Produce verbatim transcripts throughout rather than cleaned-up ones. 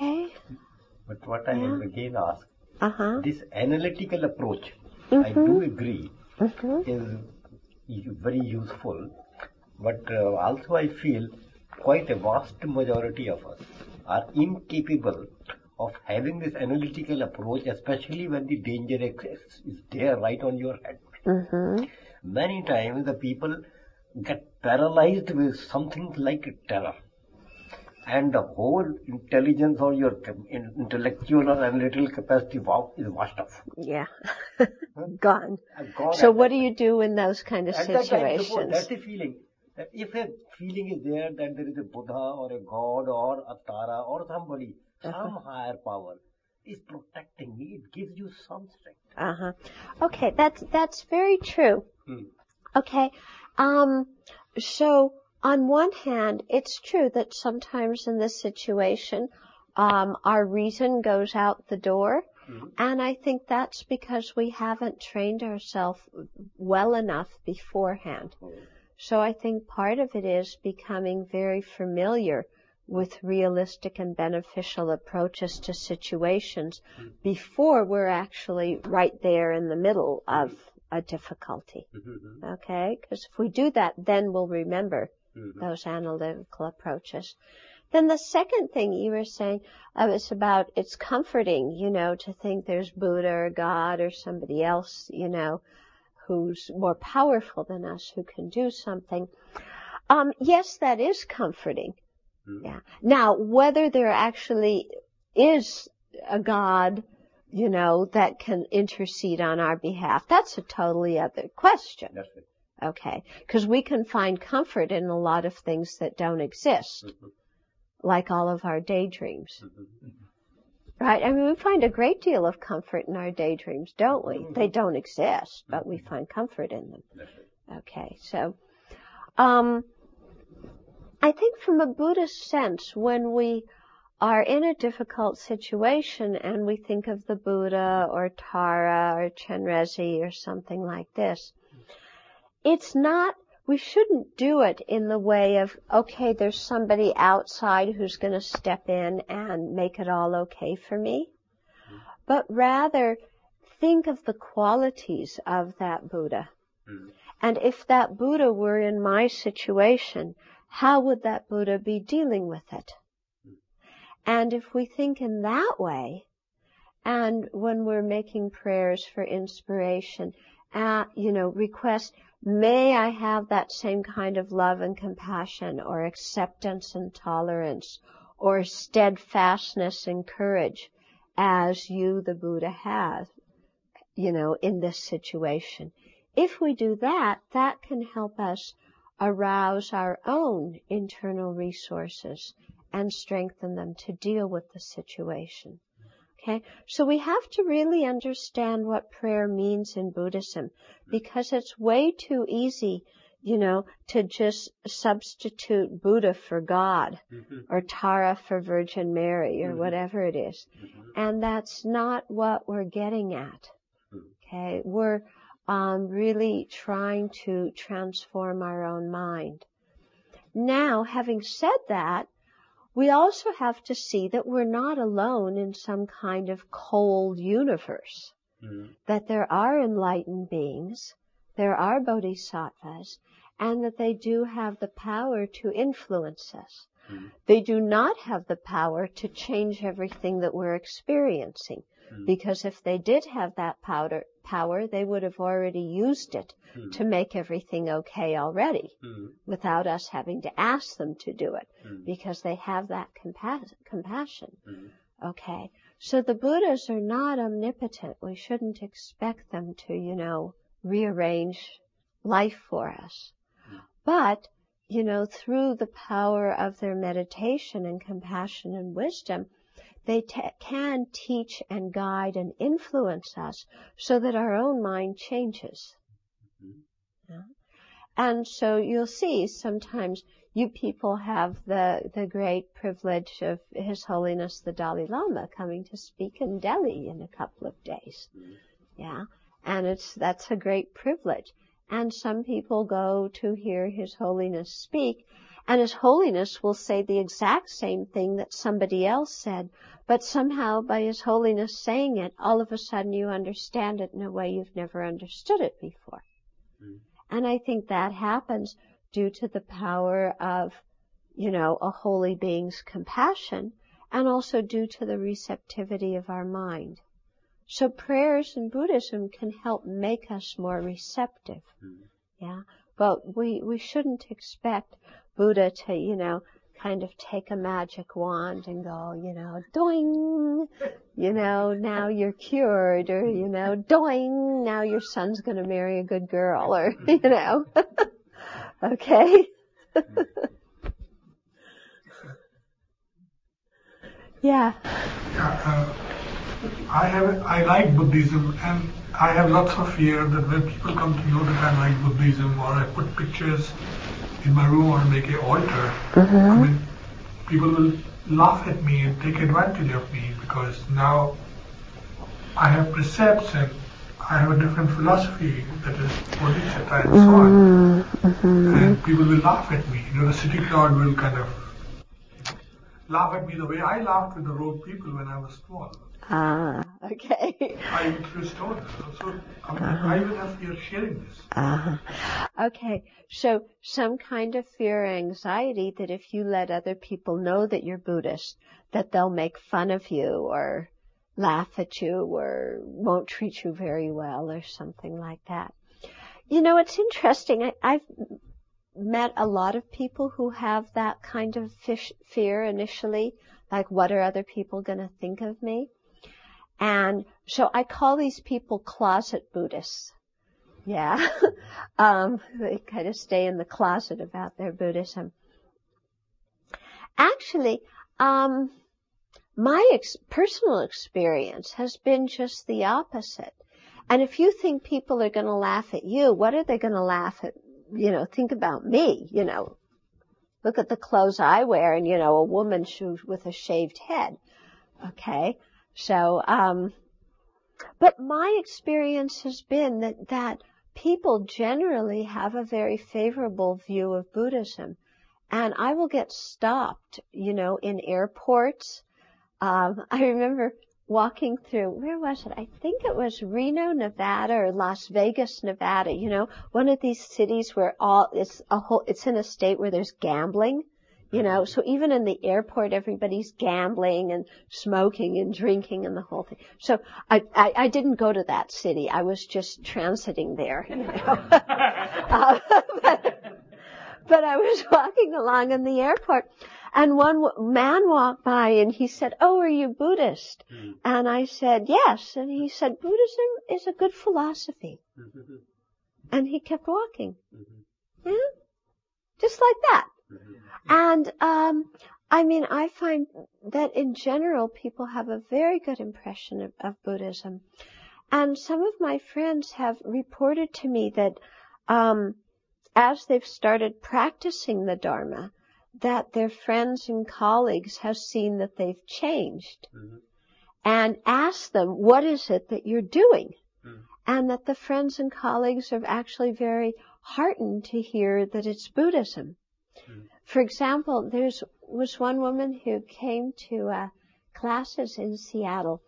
Okay. But what I Yeah. again ask, Uh-huh. this analytical approach, Mm-hmm. I do agree, Mm-hmm. is very useful, but uh, also I feel quite a vast majority of us are incapable of having this analytical approach, especially when the danger is is there right on your head. Mm-hmm. Many times the people get paralyzed with something like terror, and the whole intelligence or your intellectual or analytical capacity wow, is washed off. Yeah. Gone. Uh, gone So at what that do time. you do in those kind of At that time, suppose situations? that's the feeling. That if a feeling is there that there is a Buddha or a God or a Tara or somebody, some higher power is protecting me, it gives you some strength. Uh-huh. Okay, that's that's very true. Hmm. Okay. Um so on one hand, it's true that sometimes in this situation, um our reason goes out the door. Hmm. And I think that's because we haven't trained ourselves well enough beforehand. Hmm. So I think part of it is becoming very familiar with realistic and beneficial approaches to situations before we're actually right there in the middle of a difficulty. Mm-hmm. Okay? Because if we do that, then we'll remember Mm-hmm. those analytical approaches. Then the second thing you were saying uh, was about it's comforting, you know, to think there's Buddha or God or somebody else, you know, who's more powerful than us, who can do something. Um, yes, that is comforting. Mm-hmm. Yeah. Now, whether there actually is a God, you know, that can intercede on our behalf, that's a totally other question. That's it. Okay. Because we can find comfort in a lot of things that don't exist, Mm-hmm. like all of our daydreams. Mm-hmm. Right? I mean, we find a great deal of comfort in our daydreams, don't we? Mm-hmm. They don't exist, but we find comfort in them. That's it. Okay, so um, I think from a Buddhist sense, when we are in a difficult situation and we think of the Buddha or Tara or Chenrezig or something like this, it's not, we shouldn't do it in the way of, okay, there's somebody outside who's going to step in and make it all okay for me, but rather think of the qualities of that Buddha. Mm-hmm. And if that Buddha were in my situation, how would that Buddha be dealing with it? And if we think in that way, and when we're making prayers for inspiration, uh, you know, request, may I have that same kind of love and compassion or acceptance and tolerance or steadfastness and courage as you, the Buddha, have, you know, in this situation. If we do that, that can help us arouse our own internal resources and strengthen them to deal with the situation. Okay? So we have to really understand what prayer means in Buddhism, because it's way too easy, you know, to just substitute Buddha for God Mm-hmm. or Tara for Virgin Mary or Mm-hmm. whatever it is. Mm-hmm. And that's not what we're getting at. Okay? We're um, really trying to transform our own mind. Now, having said that, we also have to see that we're not alone in some kind of cold universe, Mm-hmm. that there are enlightened beings, there are bodhisattvas, and that they do have the power to influence us. Mm-hmm. They do not have the power to change everything that we're experiencing, Mm-hmm. because if they did have that power, power, they would have already used it Mm-hmm. to make everything okay already, Mm-hmm. without us having to ask them to do it, Mm-hmm. because they have that compa- compassion. Mm-hmm. Okay. So the Buddhas are not omnipotent. We shouldn't expect them to, you know, rearrange life for us. Mm-hmm. But, you know, through the power of their meditation and compassion and wisdom, they t- can teach and guide and influence us so that our own mind changes. Mm-hmm. Yeah? And so you'll see sometimes you people have the, the great privilege of His Holiness the Dalai Lama coming to speak in Delhi in a couple of days. Mm-hmm. Yeah. And it's, that's a great privilege. And some people go to hear His Holiness speak, And His Holiness will say the exact same thing that somebody else said, but somehow by His Holiness saying it, all of a sudden you understand it in a way you've never understood it before. Mm. And I think that happens due to the power of, you know, a holy being's compassion, and also due to the receptivity of our mind. So prayers in Buddhism can help make us more receptive. Mm. Yeah. But we, we shouldn't expect Buddha to, you know, kind of take a magic wand and go, you know, doing, you know, now you're cured, or, you know, doing, now your son's going to marry a good girl, or, you know. Okay? Yeah. Yeah, uh, I have, I like Buddhism, and I have lots of fear that when people come to know that I like Buddhism, or I put pictures in my room or make an altar, mm-hmm. I mean, people will laugh at me and take advantage of me, because now I have precepts and I have a different philosophy, that is bodhisattva and so on. Mm-hmm. And people will laugh at me. You know, the city crowd will kind of laugh at me the way I laughed with the rogue people when I was small. Ah, okay. I threw stones. So I mean, uh-huh. I even have fear sharing this. Uh-huh. Okay, so some kind of fear or anxiety that if you let other people know that you're Buddhist, that they'll make fun of you or laugh at you or won't treat you very well or something like that. You know, it's interesting. I, I've met a lot of people who have that kind of fish, fear initially, like what are other people going to think of me? And so I call these people closet Buddhists. Yeah. um, they kind of stay in the closet about their Buddhism. Actually, um, my ex- personal experience has been just the opposite. And if you think people are going to laugh at you, what are they going to laugh at? You know, think about me, you know. Look at the clothes I wear, and, you know, a woman with a shaved head. Okay? So, um, but my experience has been that, that people generally have a very favorable view of Buddhism. And I will get stopped, you know, in airports. Um, I remember walking through, where was it? I think it was Reno, Nevada, or Las Vegas, Nevada. You know, one of these cities where all, it's a whole, it's in a state where there's gambling. You know, so even in the airport, everybody's gambling and smoking and drinking and the whole thing. So I, I, I didn't go to that city. I was just transiting there. You know? uh, but, but I was walking along in the airport, and one man walked by and he said, "Oh, are you Buddhist?" Mm-hmm. And I said, "Yes." And he said, "Buddhism is a good philosophy." Mm-hmm. And he kept walking. Mm-hmm. Yeah? Just like that. Mm-hmm. And, um, I mean, I find that in general people have a very good impression of, of Buddhism. And some of my friends have reported to me that, um, as they've started practicing the Dharma, that their friends and colleagues have seen that they've changed. Mm-hmm. And asked them, what is it that you're doing? Mm-hmm. And that the friends and colleagues are actually very heartened to hear that it's Buddhism. Mm-hmm. For example, there was one woman who came to uh, classes in Seattle.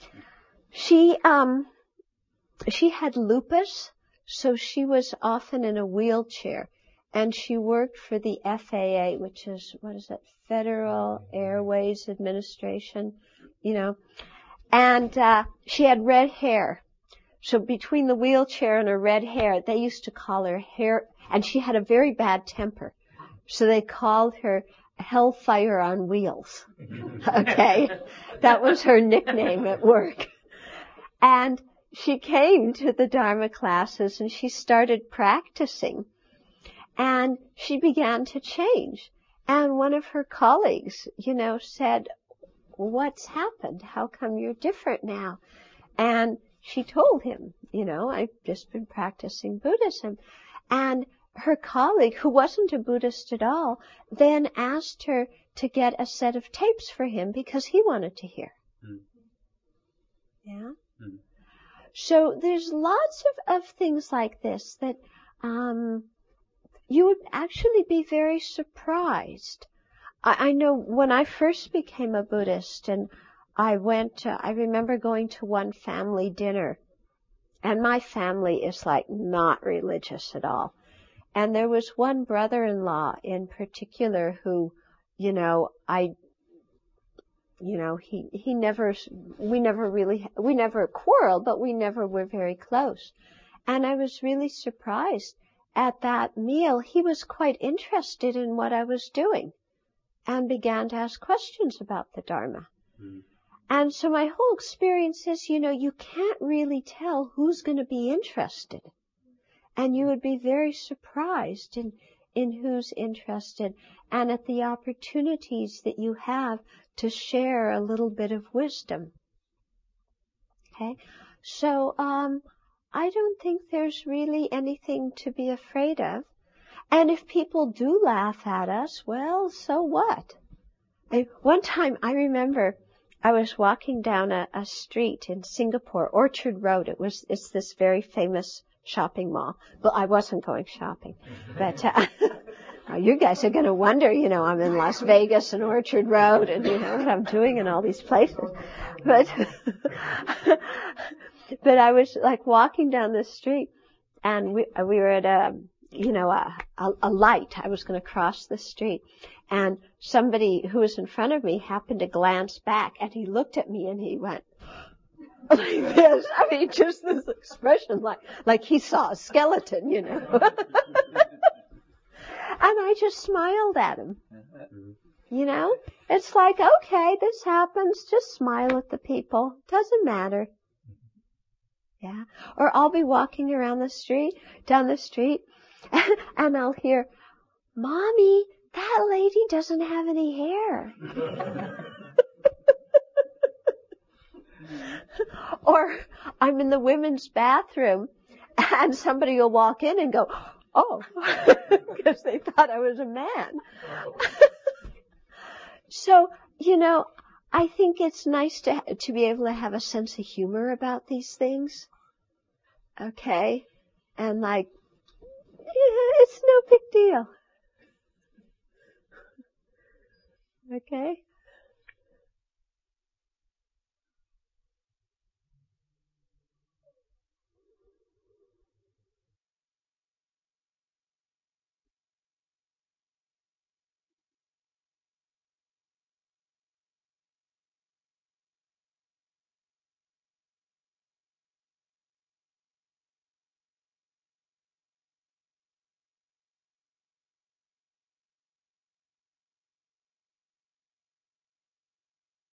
She um she had lupus, so she was often in a wheelchair, and she worked for the F A A, which is, what is it, Federal Airways Administration, you know, and uh, she had red hair. So between the wheelchair and her red hair, they used to call her hair, and she had a very bad temper. So they called her Hellfire on Wheels. Okay? That was her nickname at work. And she came to the Dharma classes and she started practicing. And she began to change. And one of her colleagues, you know, said, "What's happened? How come you're different now?" And she told him, you know, "I've just been practicing Buddhism." And her colleague, who wasn't a Buddhist at all, then asked her to get a set of tapes for him because he wanted to hear. Mm. Yeah? Mm. So there's lots of, of things like this that, um, you would actually be very surprised. I, I know when I first became a Buddhist, and I went, to, I remember going to one family dinner, and my family is like not religious at all. And there was one brother-in-law in particular who, you know, I, you know, he, he never, we never really, we never quarreled, but we never were very close. And I was really surprised at that meal. He was quite interested in what I was doing and began to ask questions about the Dharma. Mm. And so my whole experience is, you know, you can't really tell who's going to be interested. And you would be very surprised in, in who's interested and at the opportunities that you have to share a little bit of wisdom. Okay? So, um, I don't think there's really anything to be afraid of. And if people do laugh at us, well, so what? And one time I remember I was walking down a, a street in Singapore, Orchard Road. It was, it's this very famous shopping mall. Well, I wasn't going shopping, but uh, you guys are going to wonder, you know, I'm in Las Vegas and Orchard Road, and you know what I'm doing in all these places. But but I was like walking down the street, and we we were at a you know a a, a light. I was going to cross the street, and somebody who was in front of me happened to glance back, and he looked at me and he went like this. I mean, just this expression, like like he saw a skeleton, you know. And I just smiled at him. You know, it's like, okay, this happens. Just smile at the people. Doesn't matter. Yeah. Or I'll be walking around the street, down the street, and I'll hear, Mommy, that lady doesn't have any hair. Or I'm in the women's bathroom and somebody will walk in and go, oh, because they thought I was a man. So, you know, I think it's nice to to be able to have a sense of humor about these things. Okay? And like, yeah, it's no big deal. Okay?